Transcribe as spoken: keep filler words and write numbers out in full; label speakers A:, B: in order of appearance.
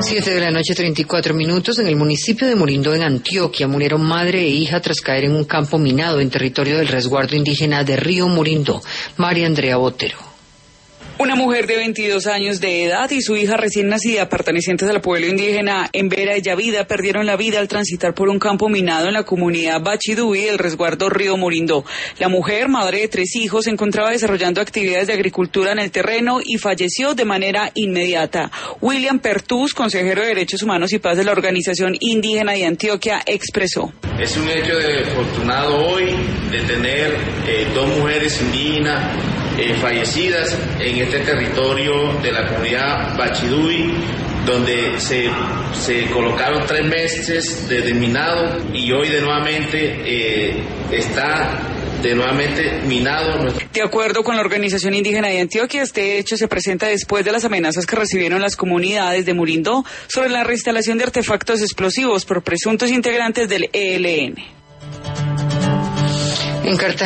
A: Siete de la noche, treinta y cuatro minutos. En el municipio de Murindó, en Antioquia, murieron madre e hija tras caer en un campo minado en territorio del resguardo indígena de Río Murindó. María Andrea Botero.
B: Una mujer de veintidós años de edad y su hija recién nacida, pertenecientes al pueblo indígena Embera y Yavida, perdieron la vida al transitar por un campo minado en la comunidad Bachidui del resguardo Río Murindó. La mujer, madre de tres hijos, se encontraba desarrollando actividades de agricultura en el terreno y falleció de manera inmediata. William Pertús, consejero de Derechos Humanos y Paz de la Organización Indígena de Antioquia, expresó:
C: Es un hecho desafortunado hoy de tener eh, dos mujeres indígenas eh, fallecidas en este territorio de la comunidad Bachidui, donde se, se colocaron tres meses de desminado y hoy de nuevamente eh, está de nuevamente minado.
B: De acuerdo con la Organización Indígena de Antioquia, este hecho se presenta después de las amenazas que recibieron las comunidades de Murindó sobre la reinstalación de artefactos explosivos por presuntos integrantes del E L N.
A: En Cartagena